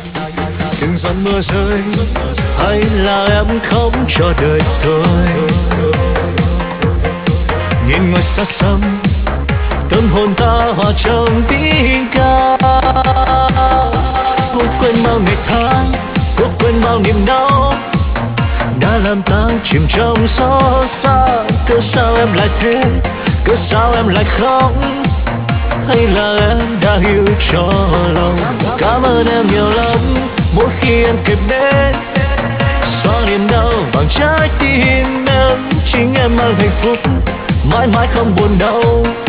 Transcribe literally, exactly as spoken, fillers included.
từng giọt mưa rơi, hay là em khóc cho đời tôi. Nhìn ngoài xa xăm, tâm hồn ta hòa trong tiếng ca. Cố quên bao ngày tháng, cố quên bao niềm đau đã làm ta chìm trong gió xa. Cớ sao em lại thế, cớ sao em lại khóc, hay là em đã hiểu cho lòng. Cảm ơn em nhiều lắm mỗi khi em kịp đến, xóa niềm đau bằng trái tim em. Chính em mang hạnh phúc mãi mãi không buồn đau.